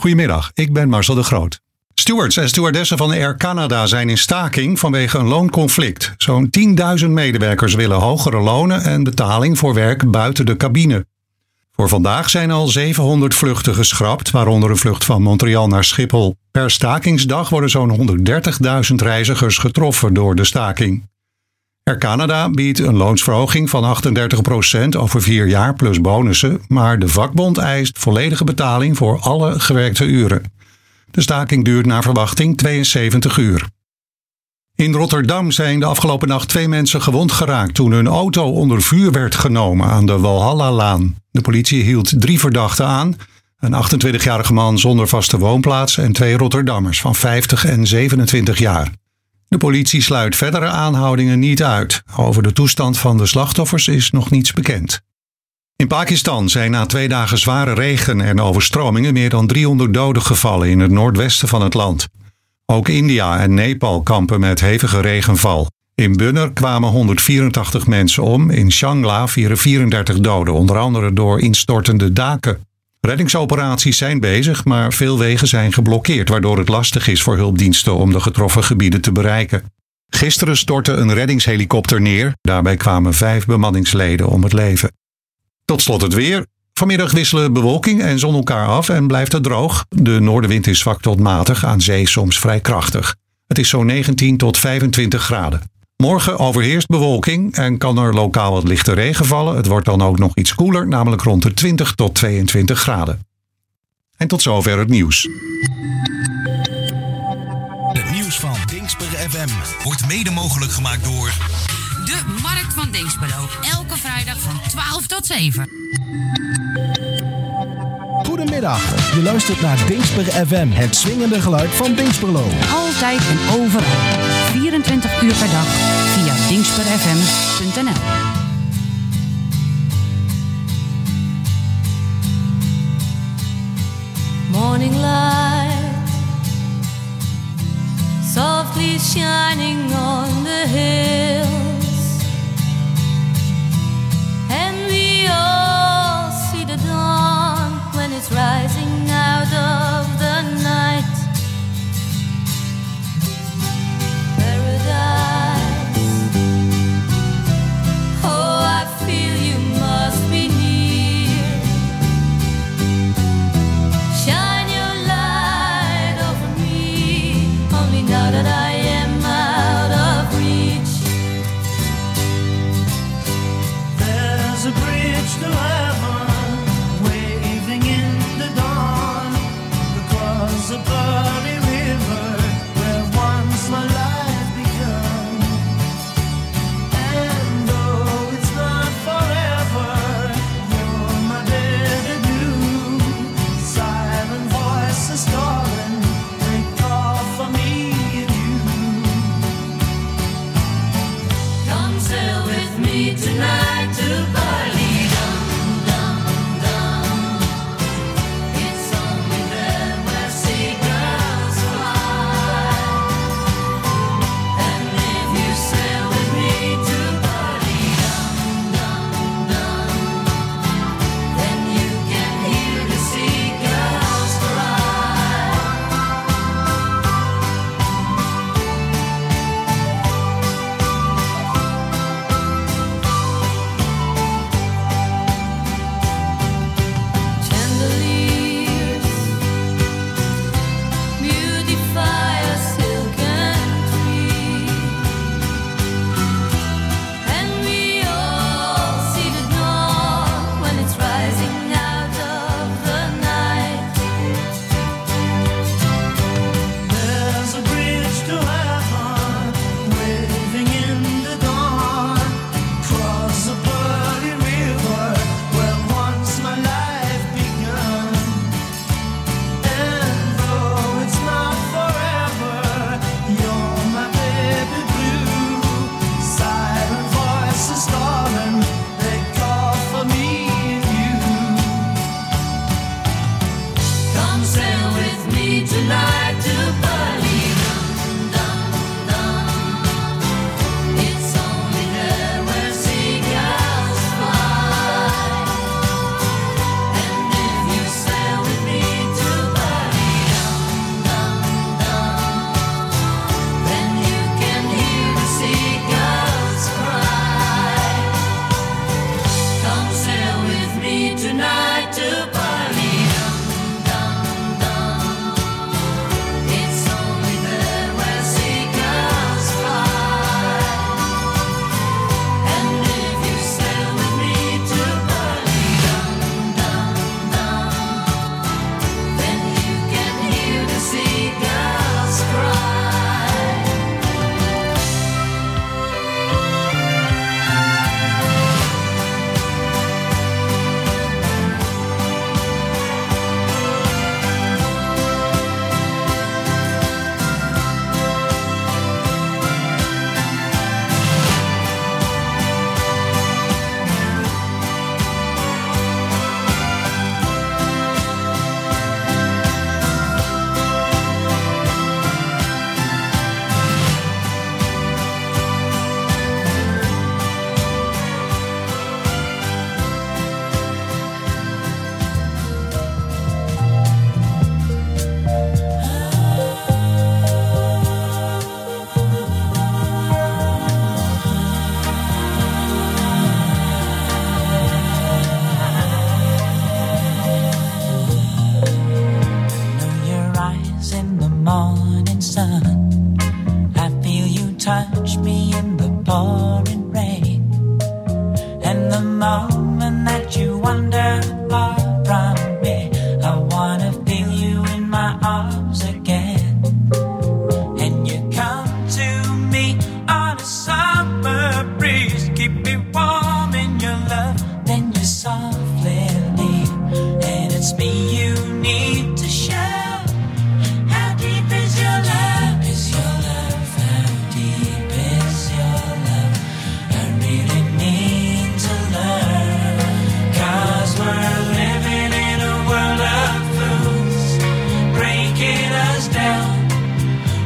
Goedemiddag, ik ben Marcel de Groot. Stewards en stewardessen van Air Canada zijn in staking vanwege een loonconflict. Zo'n 10.000 medewerkers willen hogere lonen en betaling voor werk buiten de cabine. Voor vandaag zijn al 700 vluchten geschrapt, waaronder een vlucht van Montreal naar Schiphol. Per stakingsdag worden zo'n 130.000 reizigers getroffen door de staking. Air Canada biedt een loonsverhoging van 38% over 4 jaar plus bonussen, maar de vakbond eist volledige betaling voor alle gewerkte uren. De staking duurt naar verwachting 72 uur. In Rotterdam zijn de afgelopen nacht 2 mensen gewond geraakt toen hun auto onder vuur werd genomen aan de Walhallalaan. De politie hield 3 verdachten aan, een 28-jarige man zonder vaste woonplaats en 2 Rotterdammers van 50 en 27 jaar. De politie sluit verdere aanhoudingen niet uit. Over de toestand van de slachtoffers is nog niets bekend. In Pakistan zijn na 2 dagen zware regen en overstromingen meer dan 300 doden gevallen in het noordwesten van het land. Ook India en Nepal kampen met hevige regenval. In Bunner kwamen 184 mensen om, in Shangla vielen 34 doden, onder andere door instortende daken. Reddingsoperaties zijn bezig, maar veel wegen zijn geblokkeerd, waardoor het lastig is voor hulpdiensten om de getroffen gebieden te bereiken. Gisteren stortte een reddingshelikopter neer. Daarbij kwamen 5 bemanningsleden om het leven. Tot slot het weer. Vanmiddag wisselen bewolking en zon elkaar af en blijft het droog. De noordenwind is zwak tot matig, aan zee soms vrij krachtig. Het is zo'n 19 tot 25 graden. Morgen overheerst bewolking en kan er lokaal wat lichte regen vallen. Het wordt dan ook nog iets koeler, namelijk rond de 20 tot 22 graden. En tot zover het nieuws. Het nieuws van Dingsper FM wordt mede mogelijk gemaakt door de Markt van Dingsperlo. Elke vrijdag van 12 tot 7. Goedemiddag, je luistert naar Dingsper FM, het swingende geluid van Dingsperlo. Altijd en overal, 24 uur per dag, via dingsperfm.nl. Morning light, softly shining on the hills, and we all see the dawn when it's rising out of the night. Paradise, oh, I feel you must be near. Shine your light over me, only now that I am out of reach.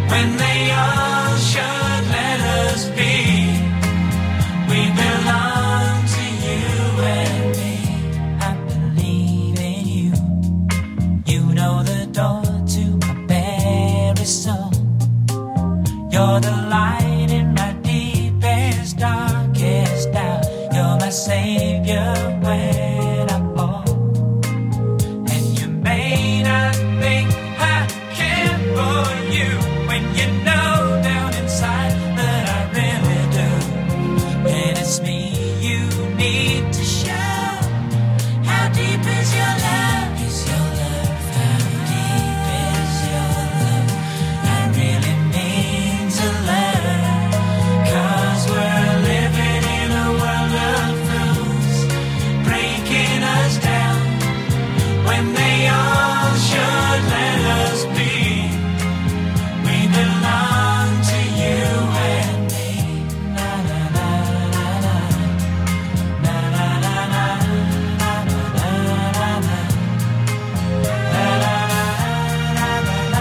when they all should let us be. We belong to you and me. I believe in you. You know the door to my very soul. You're the light in my deepest, darkest doubt. You're my savior when I fall. And you may not think I care for you when you know down inside that I really do. And it's me you need to show. How deep is your love? Is your love? How deep is your love? I really mean to love. 'Cause we're living in a world of fools, breaking us down when they all should let us be. We belong to you and me. Na na na na na. Na na na na. Na na na na na. Na na na na na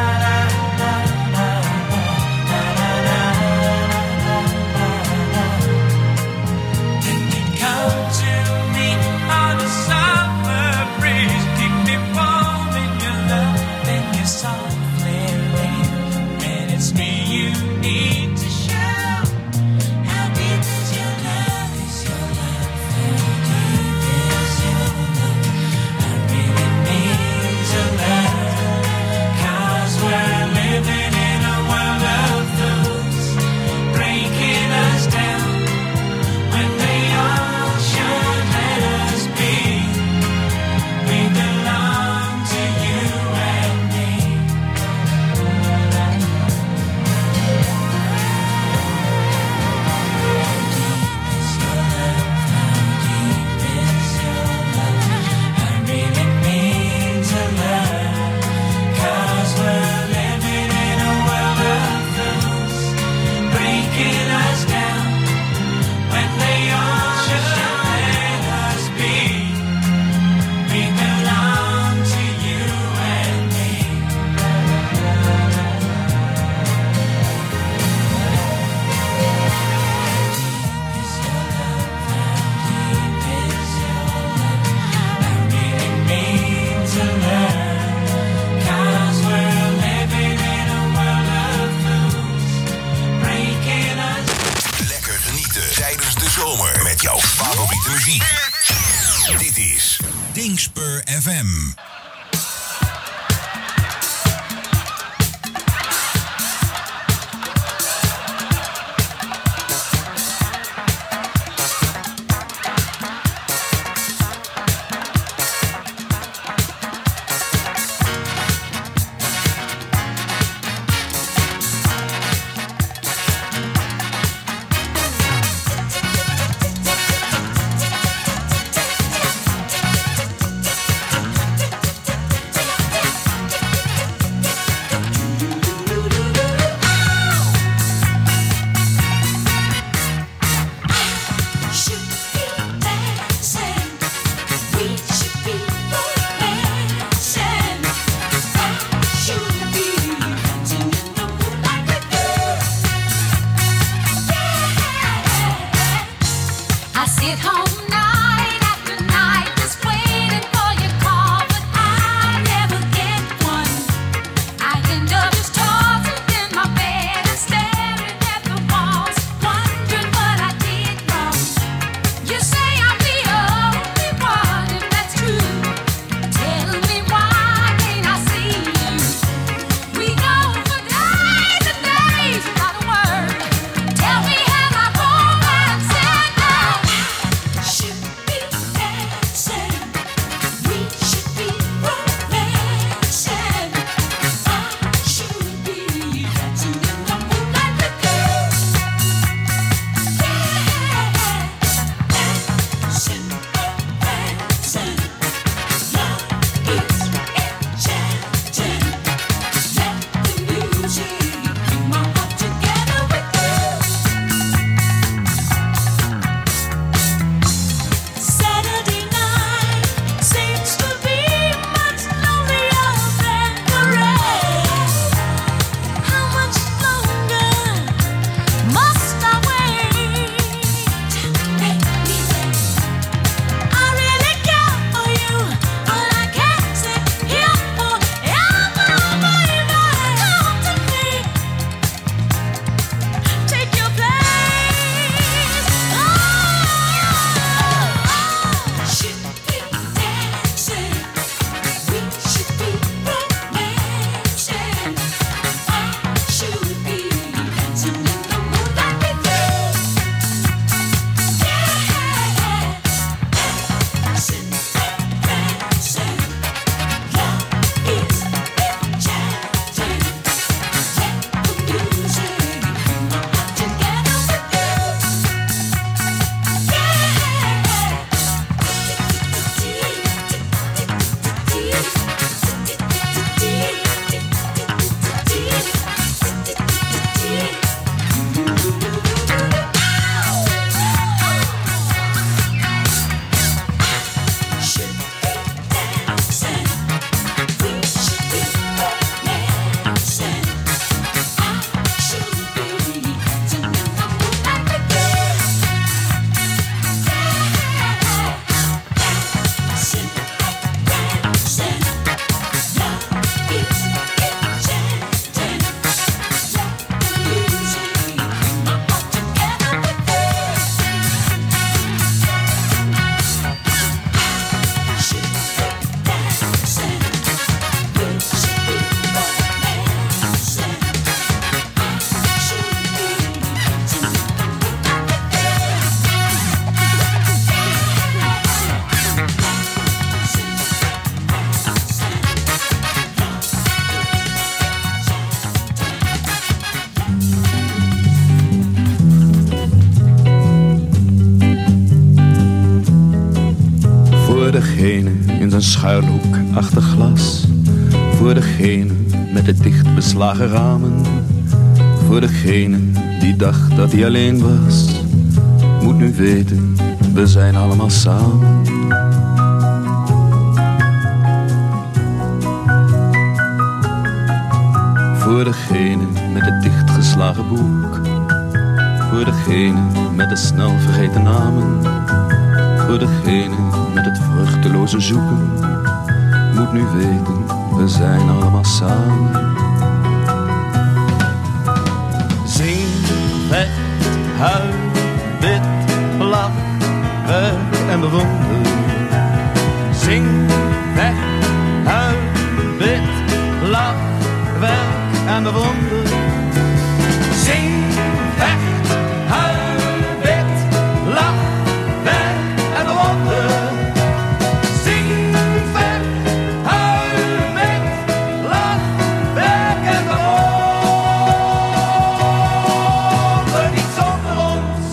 na. Then you come to me on a summer breeze, keep me warm in your love, then you softly leave. And it's me you need to show. How deep is your love? Is your love? How deep is your love? I really mean to love. 'Cause we're living in a world of fools, breaking us down when they all should let us be. We belong to you and me. How deep is your love? How deep is your love? I really mean to love. 'Cause we're living in a schuilhoek achter glas. Voor degene met de dicht beslagen ramen. Voor degene die dacht dat hij alleen was. Moet nu weten, we zijn allemaal samen. Voor degene met het dichtgeslagen boek. Voor degene met de snel vergeten namen. Voor degene met het vruchteloze zoeken. Moet nu weten, we zijn allemaal samen. Zing, vecht, huil, bid, lach, werk en bewonder. Zing, vecht, huil, bid, lach, werk en bewonder. Zing, vecht, huil, bid, lach, werk en bewonder. Zing, vecht, huil, bid, lach, werk en bewonder. Niet zonder ons.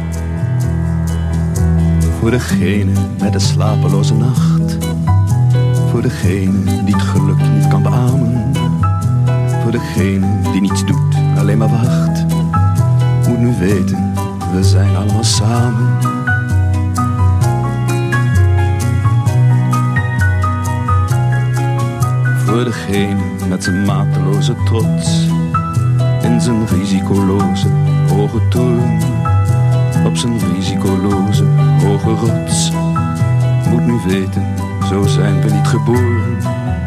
Voor degene met de slapeloze nacht. Voor degene die het geluk niet kan beamen. Voor degene die niets doet, alleen maar wacht. Moet nu weten, we zijn allemaal samen. Voor degene met zijn mateloze trots. In zijn risicoloze hoge toren. Op zijn risicoloze hoge rots. Moet nu weten, zo zijn we niet geboren.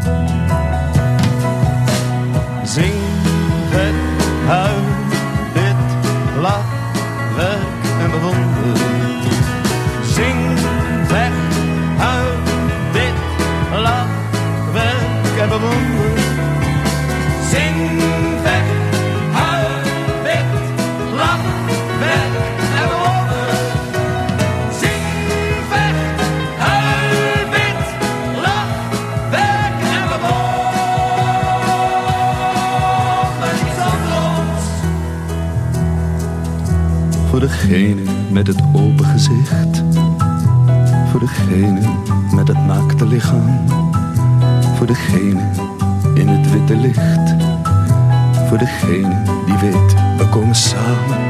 Zing, vet, huil, bid, lach, werk en bewonder. Zing, vecht, huil, bid, lach, werk en bewonder. Zing, vecht, huil, bid, lach, werk en bewonder. Zing, vecht, huil, bid, lach, werk en bewonder. Voor degene met het open gezicht. Voor degene met het naakte lichaam. Voor degene in het witte licht. Voor degene die weet, we komen samen.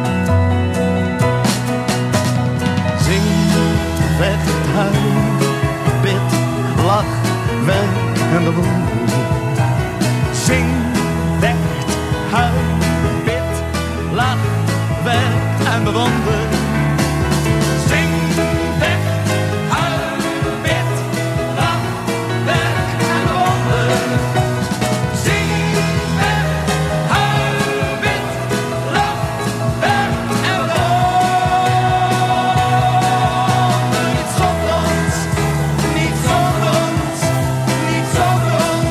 Zing, vecht, huil, bid, lach, werk en bewonder. Zing, vecht, huil, bid, lach, werk en bewonder. Zing, vecht, huil, bid, lach, werk en bewonder. Zing, vecht, huil, bid, lach, werk en bewonder. Niet zonder ons, niet zonder ons, niet zonder ons.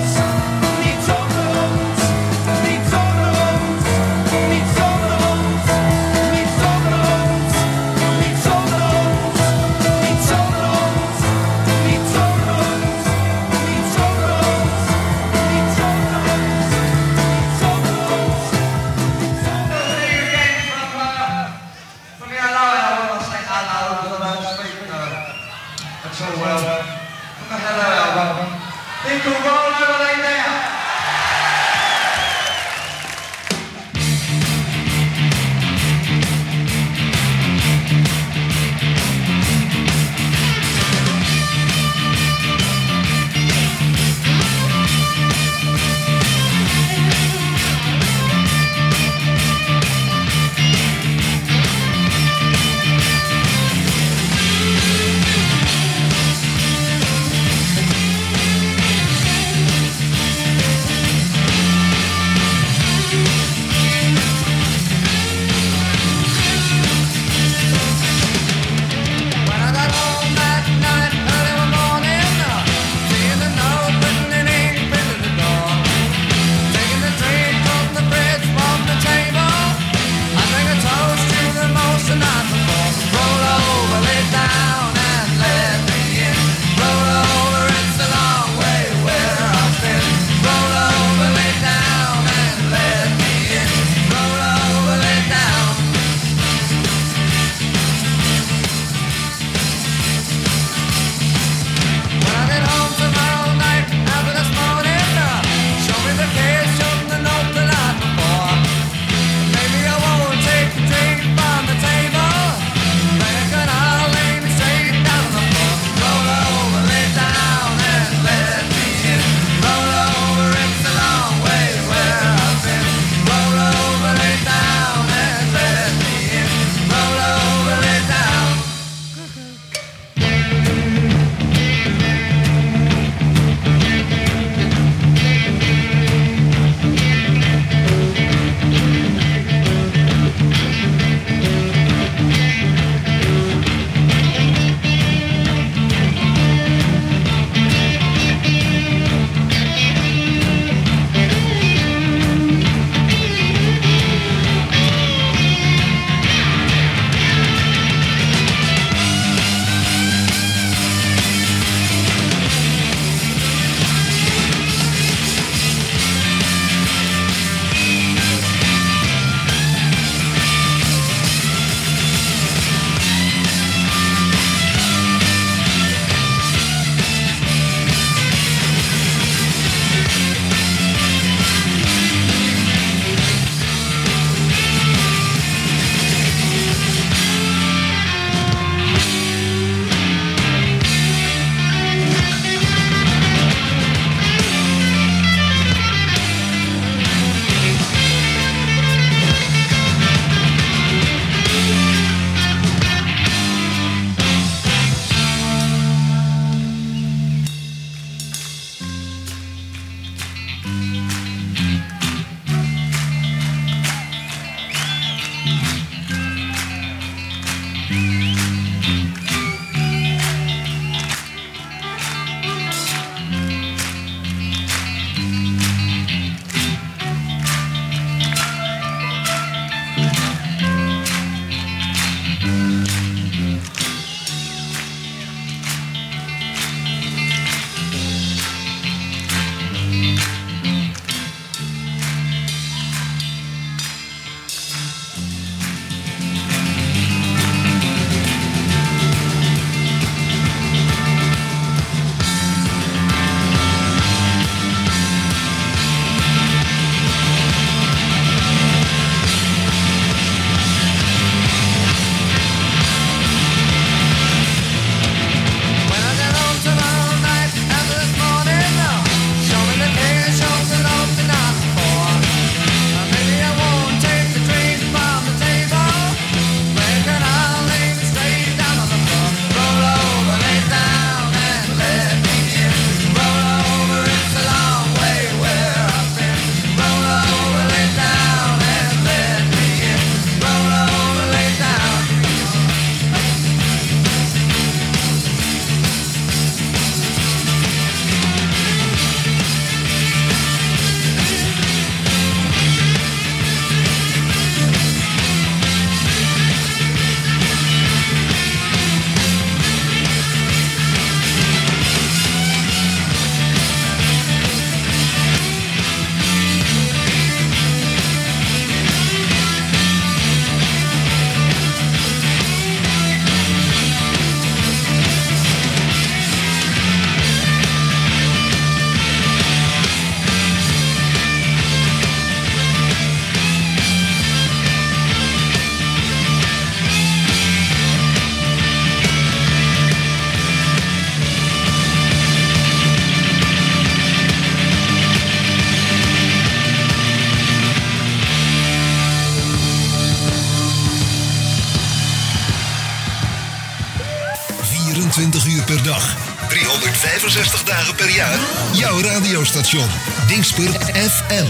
24 uur per dag. 365 dagen per jaar. Jouw radiostation. Dingsper FM.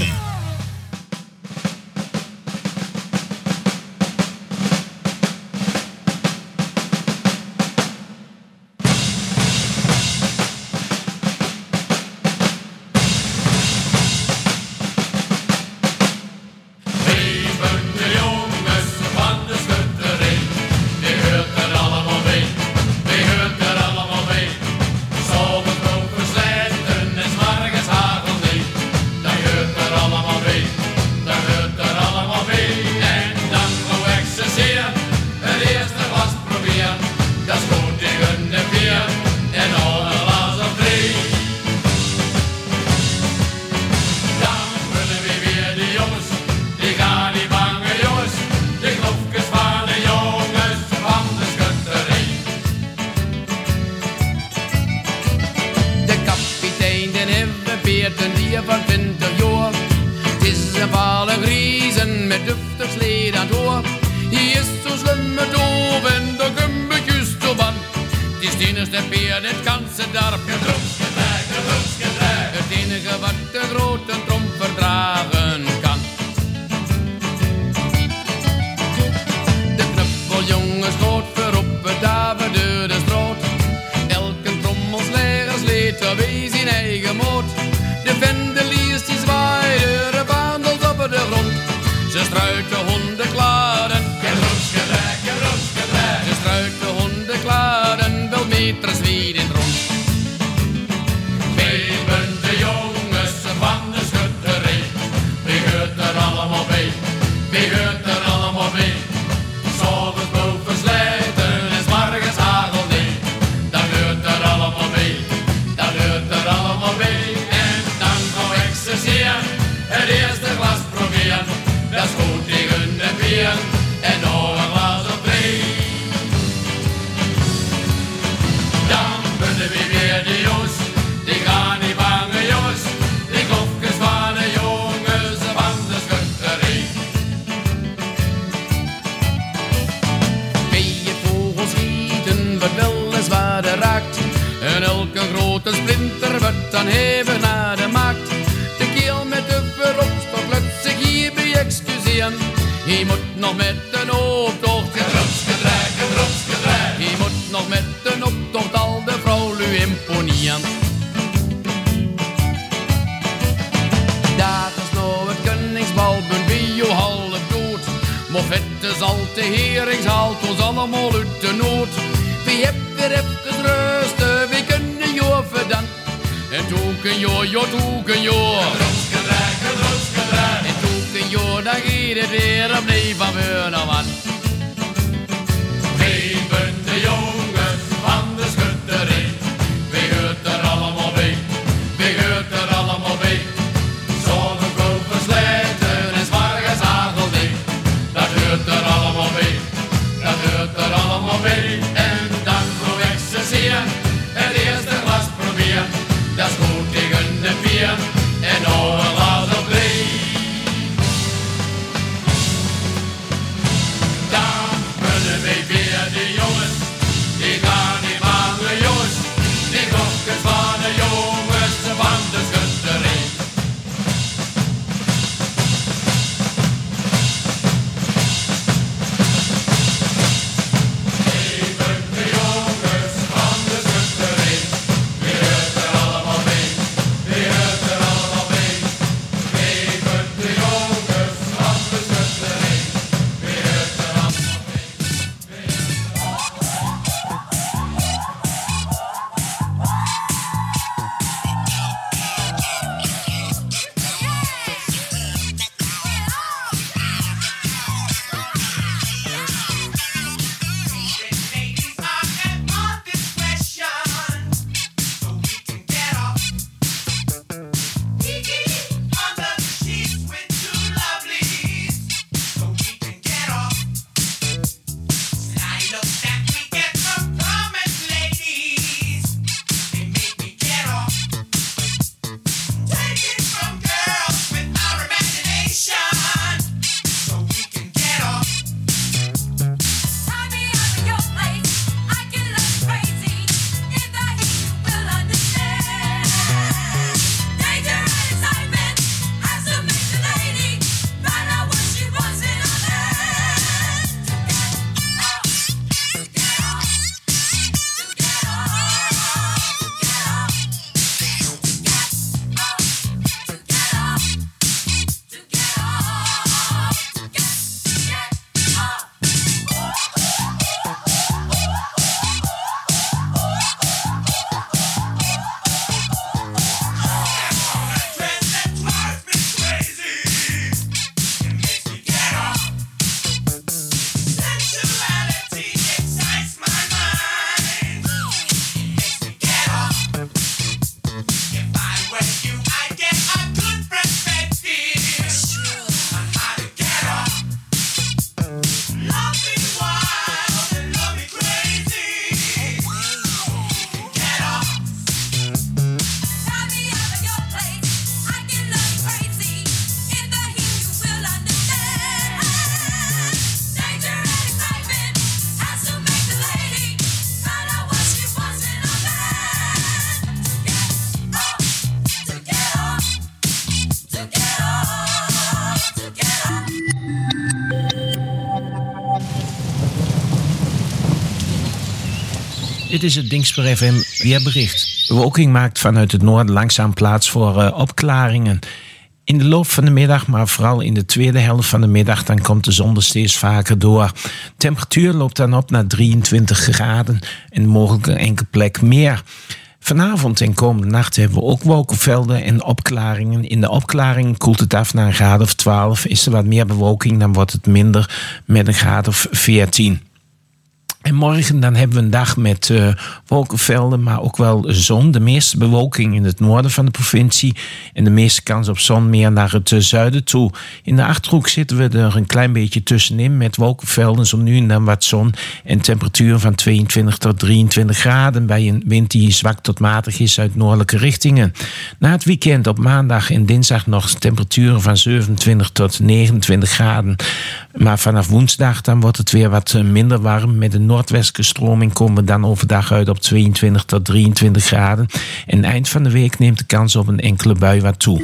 Dit is het Dingsper FM weerbericht. De bewolking maakt vanuit het noorden langzaam plaats voor opklaringen. In de loop van de middag, maar vooral in de tweede helft van de middag, dan komt de zon er steeds vaker door. Temperatuur loopt dan op naar 23 graden en mogelijk een enkele plek meer. Vanavond en komende nacht hebben we ook wolkenvelden en opklaringen. In de opklaringen koelt het af naar een graad of 12. Is er wat meer bewolking, dan wordt het minder met een graad of 14. En morgen dan hebben we een dag met wolkenvelden, maar ook wel zon. De meeste bewolking in het noorden van de provincie. En de meeste kans op zon meer naar het zuiden toe. In de Achterhoek zitten we er een klein beetje tussenin met wolkenvelden. Zo nu en dan wat zon. En temperaturen van 22 tot 23 graden. Bij een wind die zwak tot matig is uit noordelijke richtingen. Na het weekend op maandag en dinsdag nog temperaturen van 27 tot 29 graden. Maar vanaf woensdag dan wordt het weer wat minder warm. Met een noordwestelijke stroming komen we dan overdag uit op 22 tot 23 graden. En eind van de week neemt de kans op een enkele bui wat toe.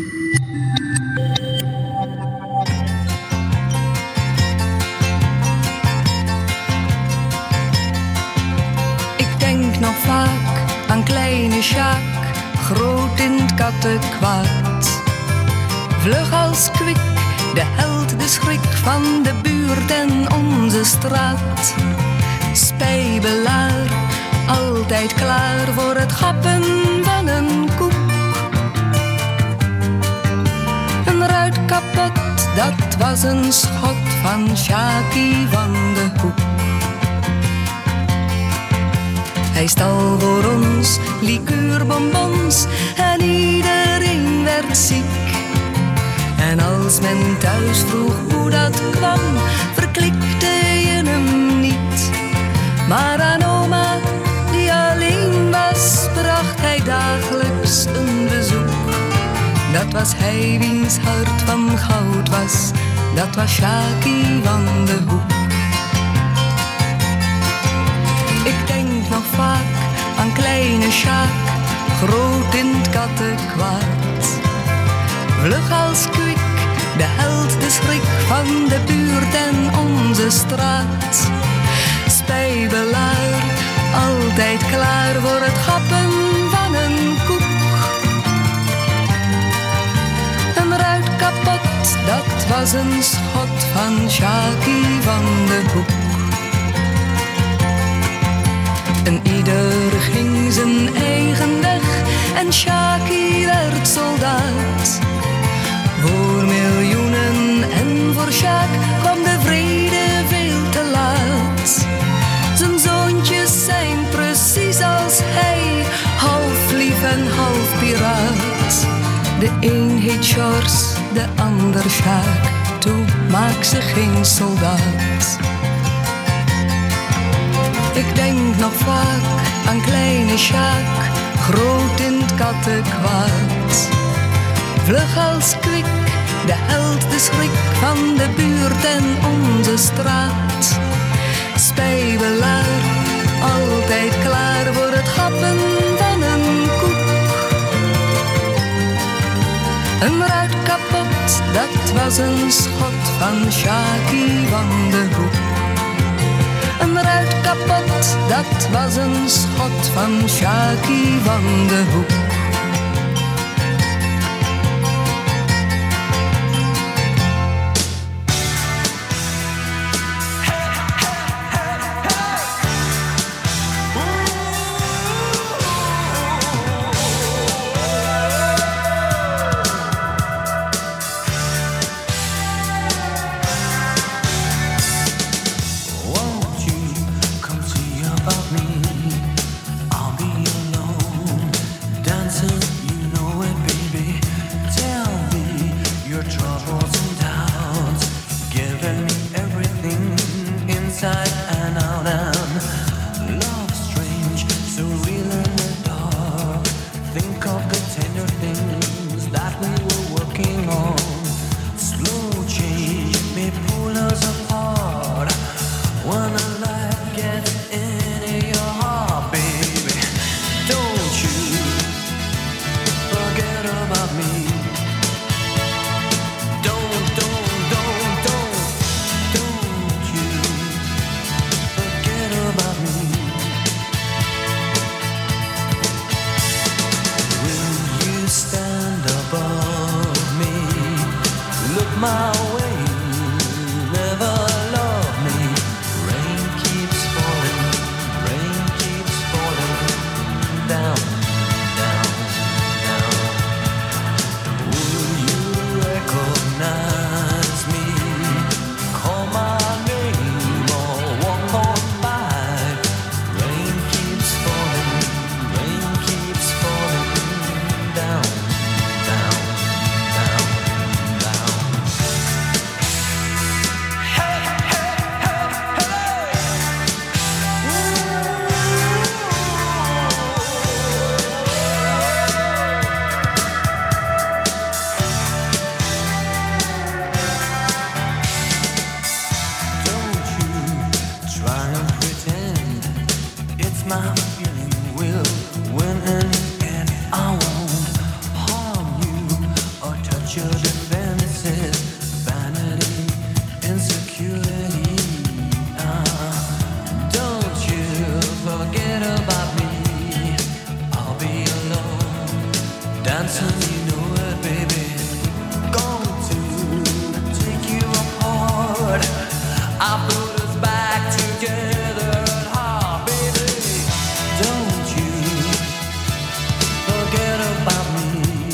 Ik denk nog vaak aan kleine Sjaak, groot in het kattenkwaad. Vlug als kwik, de held, de schrik van de buurt en onze straat. Spijbelaar, altijd klaar voor het gappen van een koek. Een ruit kapot, dat was een schot van Sjaakie van de Hoek. Hij stal voor ons liqueurbonbons en iedereen werd ziek. En als men thuis vroeg hoe dat kwam, verklikte je hem niet. Maar aan oma, die alleen was, bracht hij dagelijks een bezoek. Dat was hij wiens hart van goud was, dat was Sjaakie van de Hoek. Ik denk nog vaak aan kleine Sjaak, groot in het kattenkwaad. Vlug als kwik, de held, de schrik van de buurt en onze straat. Spijbelaar, altijd klaar voor het gappen van een koek. Een ruit kapot, dat was een schot van Sjaakie van de Hoek. En ieder ging zijn eigen weg en Sjaakie werd soldaat. Voor miljoenen en voor Sjaak kwam de vrede veel te laat. Zijn zoontjes zijn precies als hij, half lief en half piraat. De een heet Sjors, de ander Sjaak, toe maak ze geen soldaat. Ik denk nog vaak aan kleine Sjaak, groot in het kattenkwaad. Vlug als kwik, de held, de schrik van de buurt en onze straat. Spijbelaar, altijd klaar voor het gappen van een koek. Een ruit kapot, dat was een schot van Sjaakie van de Hoek. Een ruit kapot, dat was een schot van Sjaakie van de Hoek. Dance look my way, never love me. Rain keeps falling down, down, down. Will you recognize me? Call my name or walk on by. Rain keeps falling down, down, down, down. Hey, hey, hey, hey. Don't you try and pretend it's my feeling. We'll win in the end. I won't harm you or touch your defenses. Vanity, insecurity. Don't you forget about me. I'll be alone, dancing, you know it, baby. Going to take you apart. I put us back together at heart, baby. Don't you forget about me.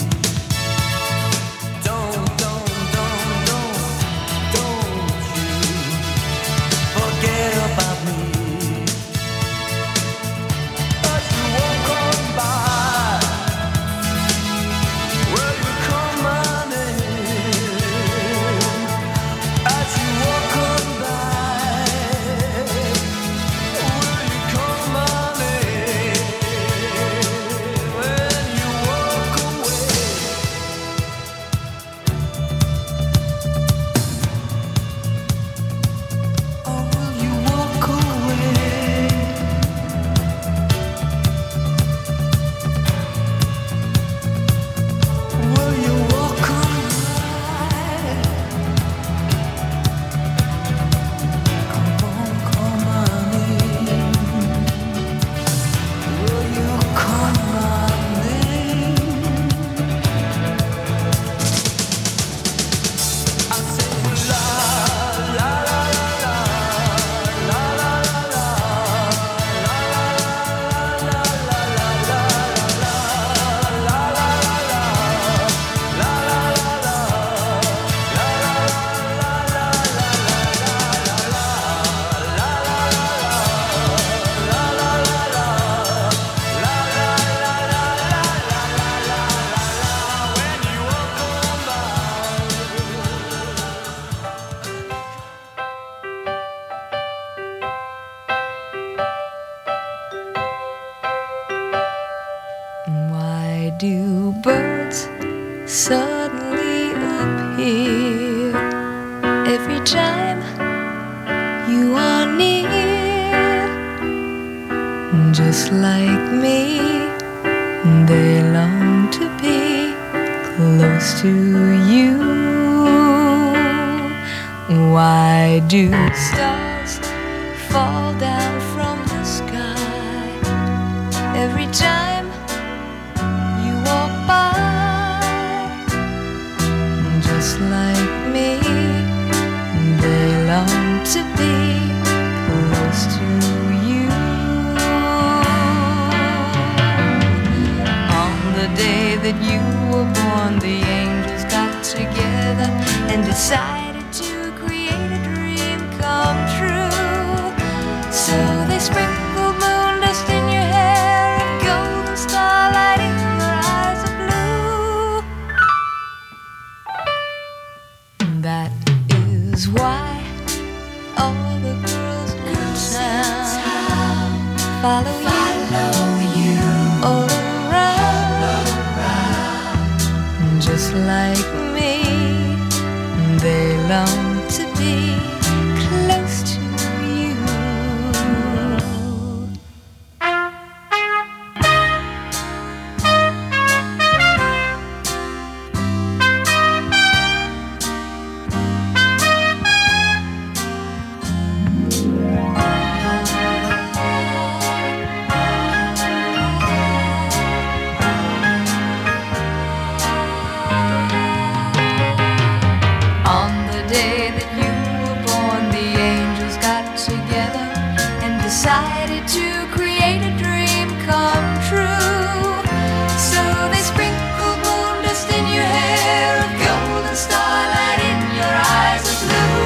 Don't you forget about me. As you walk on by, will you call my name? As you walk on by, will you call my name? When you walk away, or will you walk away? Will you walk away? Come on, call my name. Will you call my name? I say la la la la la la la Why do birds suddenly appear every time you are near? Just like me, they long to be close to you. Why do stars fall down from the sky every time you walk by? Just like me, they long to be close to you. On the day that you were born, the angels got together and decided to create a dream come true. So they sprinkled moon dust in your hair and golden starlight in your eyes of blue. That is why all the girls in town follow you all around. Just like me, they long to be close to you. decided to create a dream come true. So they sprinkle moon dust in your hair, a golden starlight in your eyes of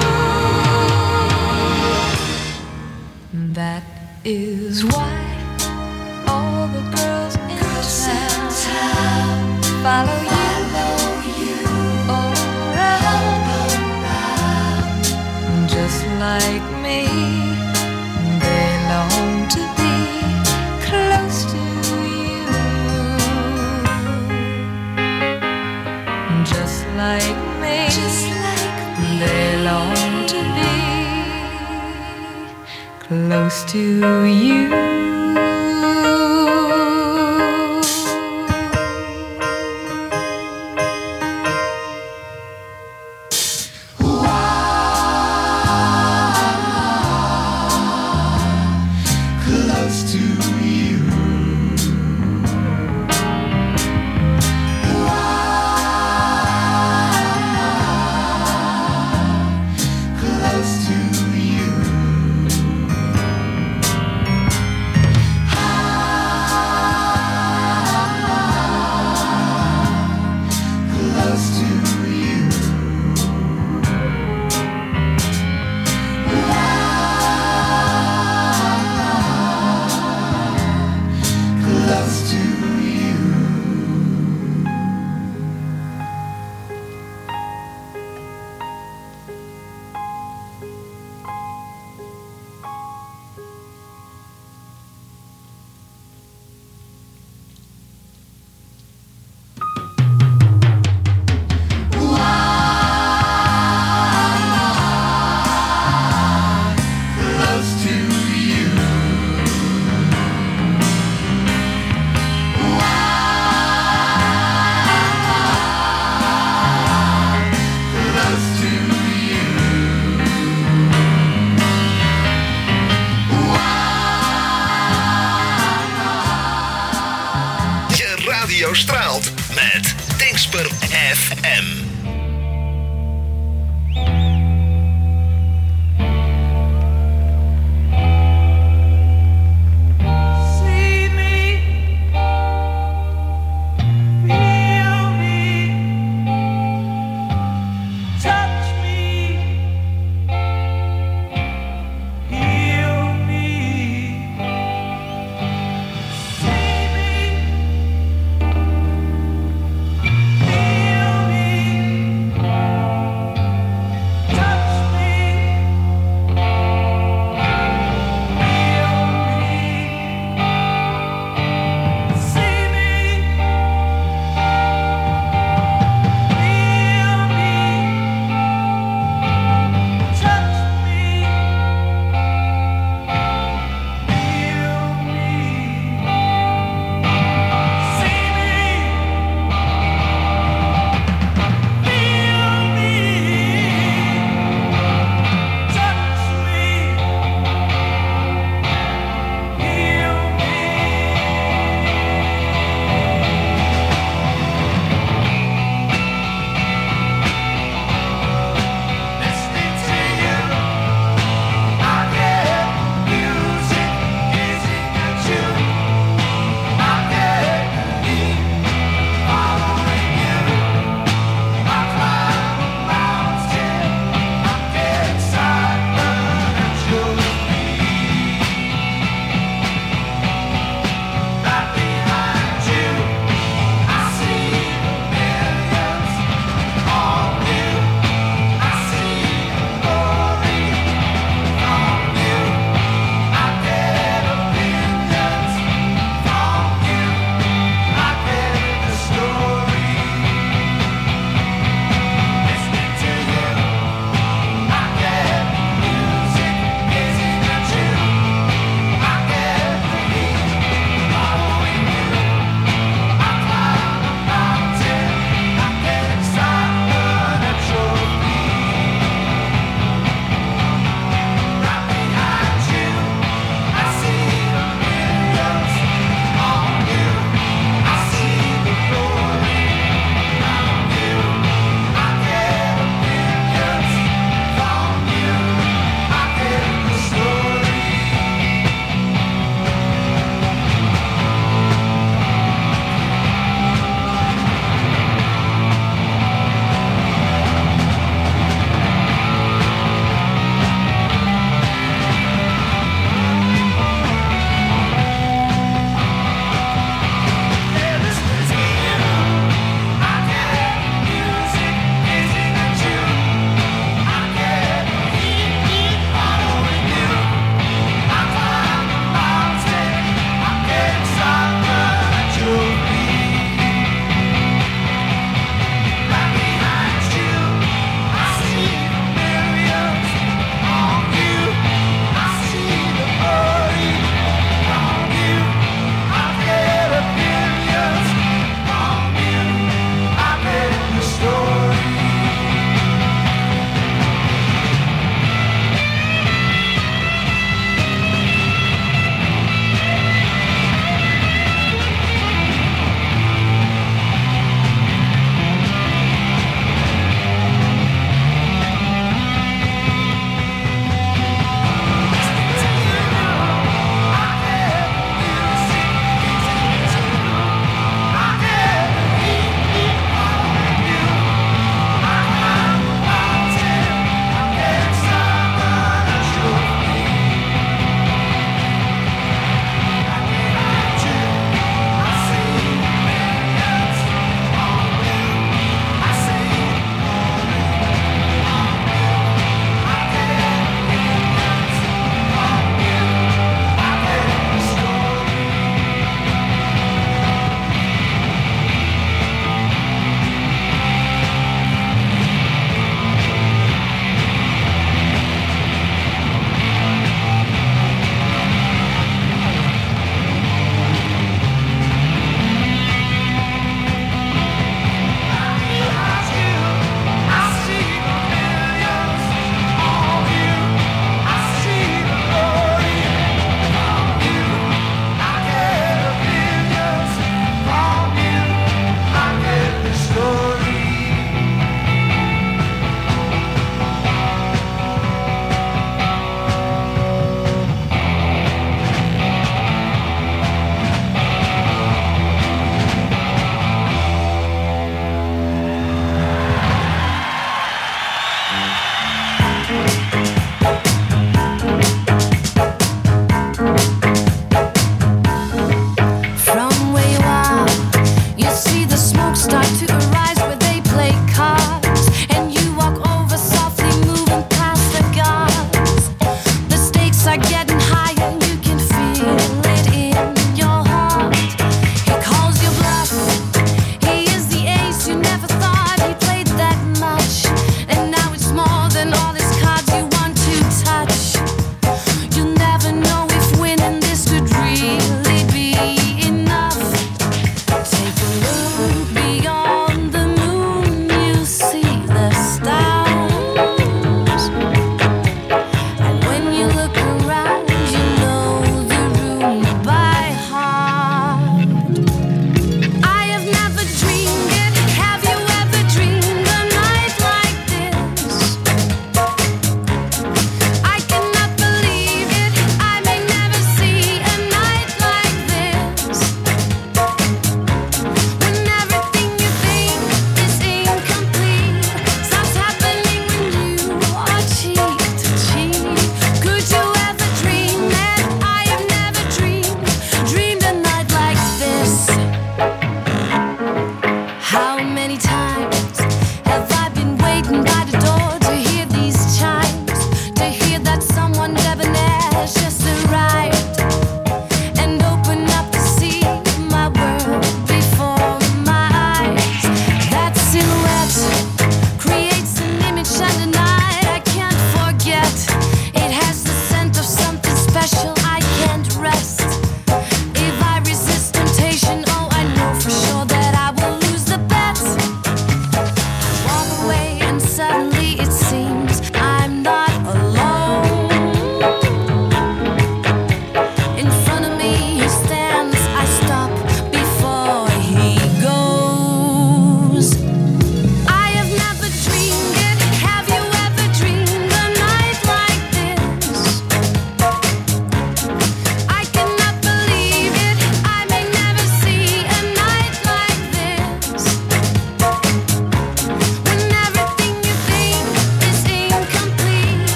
blue. That is why all the girls in town follow you all around. Just like me, they long to be close to you. Just like me, they long to be close to you.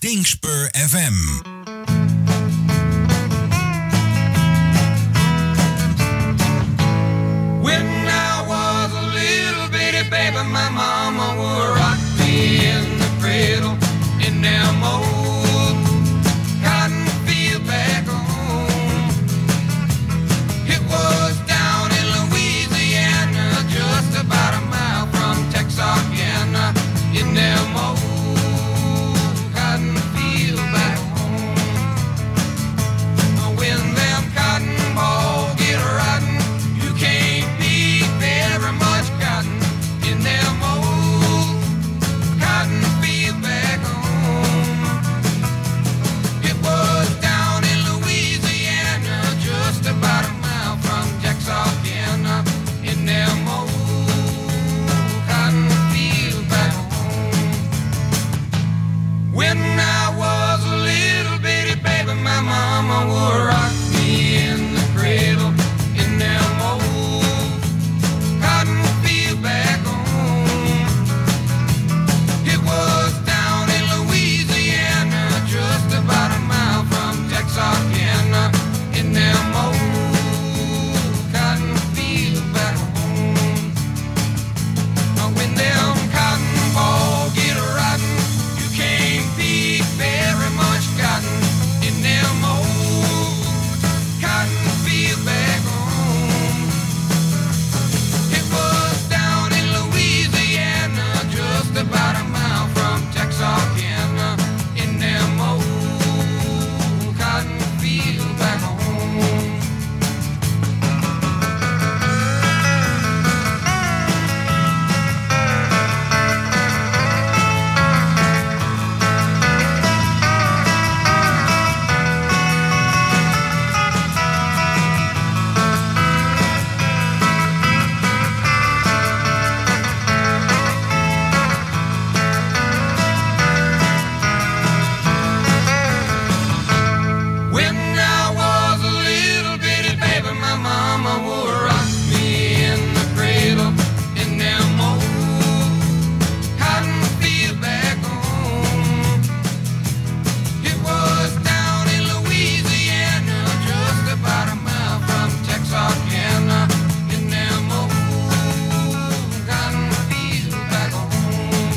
Dingspur FM. When I was a little bitty baby, my mama would rock me in the cradle in them old cotton field back home. It was down in Louisiana, just about a mile from Texarkana, in them old cotton field back home. When them cotton balls get rotten, you can't pick very much cotton in them old cotton field back home. It was down in Louisiana, just about a mile from Texarkana, in them old cotton field back home. When I was a little bitty baby, my mama would rock me in the cradle in them old cotton field back home. It was down in Louisiana, just about a mile from Texarkana, in them old cotton field back home. When them cotton balls get rotten, you can't pick very much cotton in them old cotton field back home. It was down in Louisiana, just about a mile from Texarkana, in them old cotton field back home. When I was a little bitty baby, my mama would rock me in the cradle in them old cotton field back home. It was down in Louisiana, just about a mile from Texarkana, in them old cotton field back home.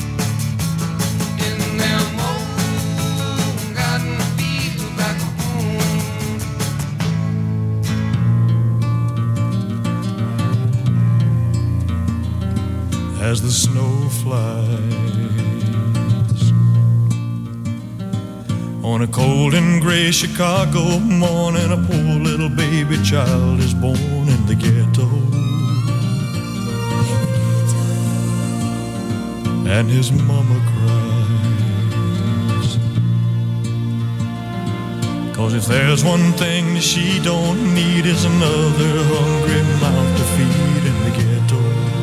In them old cotton field back home. As the snow flies on a cold and gray Chicago morning, a poor little baby child is born in the ghetto, and his mama cries, 'cause if there's one thing that she don't need, is another hungry mouth to feed in the ghetto.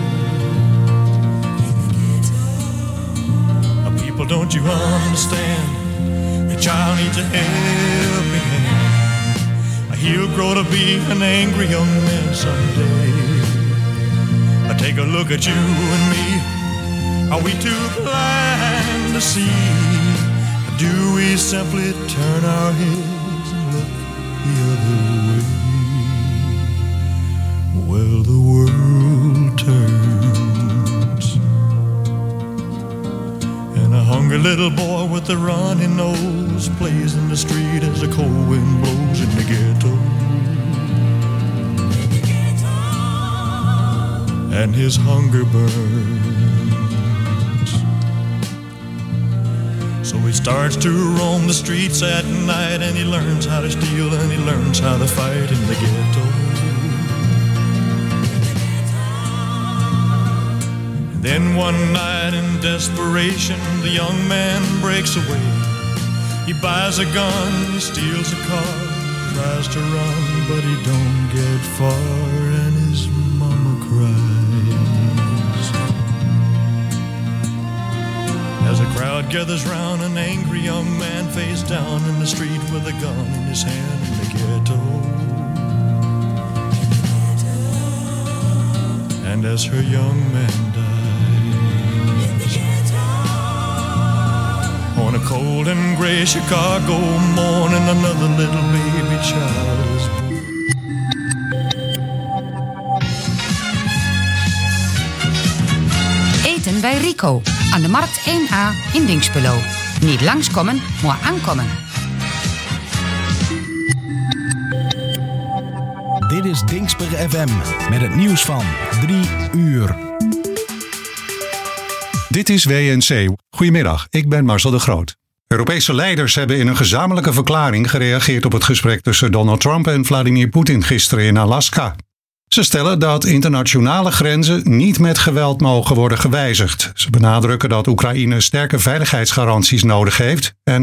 People, don't you understand? The child needs a helping hand. He'll grow to be an angry young man someday. Take a look at you and me. Are we too blind to see? Or do we simply turn our heads and look the other way? Well, the world turns, and a hungry little boy with a runny nose plays in the street as the cold wind blows in the ghetto. And his hunger burns, so he starts to roam the streets at night, and he learns how to steal and he learns how to fight in the ghetto. Then one night in desperation, the young man breaks away. He buys a gun, he steals a car, tries to run, but he don't get far, and his mama cries. As a crowd gathers round, an angry young man face down in the street with a gun in his hand in the ghetto. And as her young man dies on a cold and gray Chicago morning, another little baby child is born. Eten bij Rico aan de Markt 1A in Dinxperlo. Niet langskomen, maar aankomen. Dit is Dinxper FM met het nieuws van 3 uur. Dit is WNC. Goedemiddag, ik ben Marcel de Groot. Europese leiders hebben in een gezamenlijke verklaring gereageerd op het gesprek tussen Donald Trump en Vladimir Poetin gisteren in Alaska. Ze stellen dat internationale grenzen niet met geweld mogen worden gewijzigd. Ze benadrukken dat Oekraïne sterke veiligheidsgaranties nodig heeft en